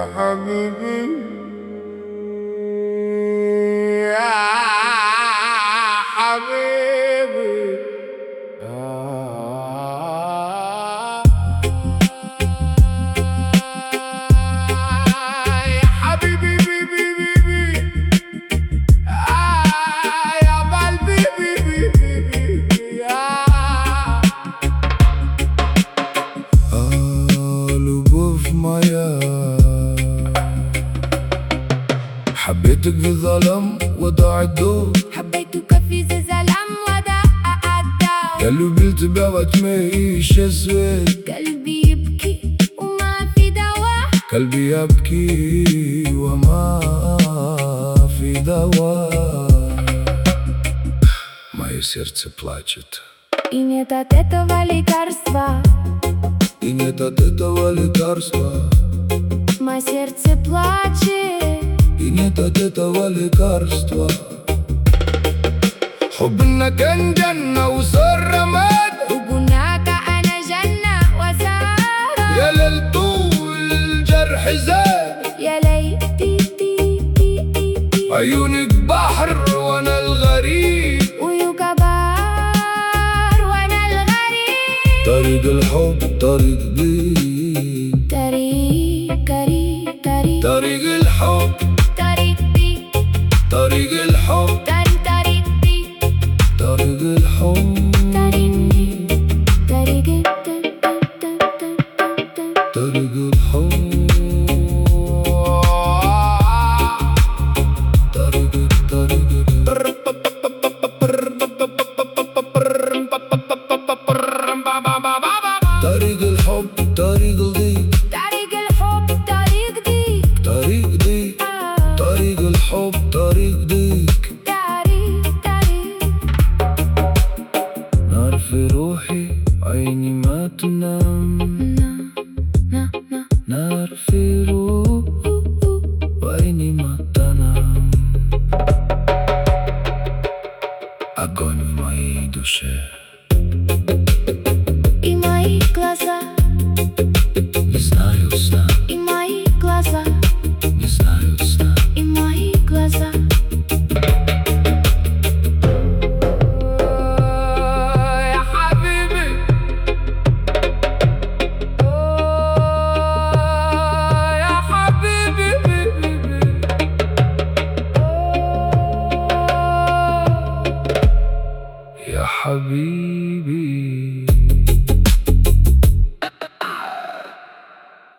حبيبي يا حبيبي يا حبيبي بيبي بيبي يا قلبي بيبي بيبي любовь моя حبيتك في ظلام وضاع الضوء حبيتك في زلام وداع الدار قلبي التبعت ماهيش اسود قلبي يبكي وما في دواء قلبي يبكي وما في دواء Мое сердце плачет И нет от этого лекарства. И нет от этого лекарства Мое сердце плачет. И нет от этого лекарства حبنا كان جنة وصار رماد وهناك أنا جنة وسعادة. يا ليل طول الجرح زاد يا ليتي عيونك بحر وانا الغريب ويوك بار وأنا الغريب. طريق الحب طريق بيك طريق الحب طريق بيك طريق الحب طريق بيك طريق الحب طريق بيك طريق الحب طريق الحب طريق